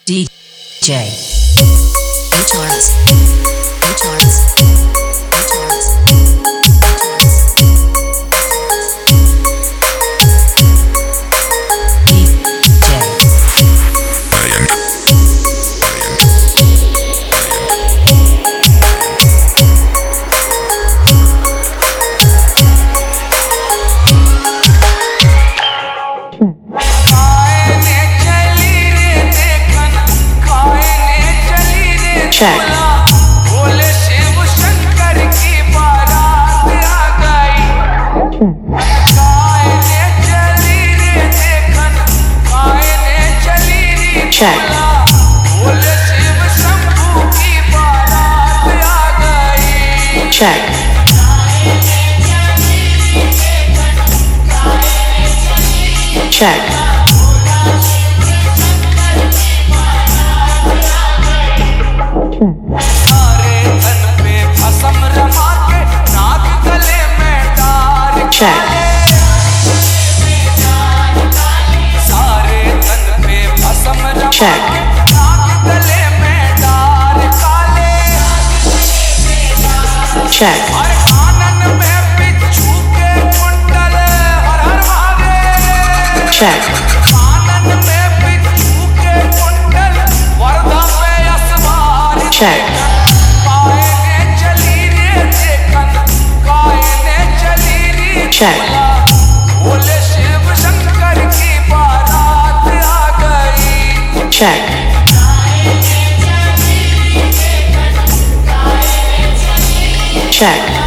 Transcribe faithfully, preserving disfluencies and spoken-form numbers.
D J H R S H R S H R S D J Brian. Check. बोले शिव शंकर की बारात आ गई। गायने चली रे देखन, गायने चली रे Check. बोले शिव शंभू की बारात आ गई। Check. Check. सारे तन पे भस्म रमा के नाग गले में डार Check. सारे तन पे भस्म रमा Check. के नाग गले में डार काले। Check. हर कानन में बिच्छू के कुंडल, हर हर महादेव। Check. कानन में बिच्छू के कुंडल, वरदा पे असवार। Check. गायने चली रे देखन, गायने चली रे Check. बोले शिव शंकर की बारात आ गई। Check. Check.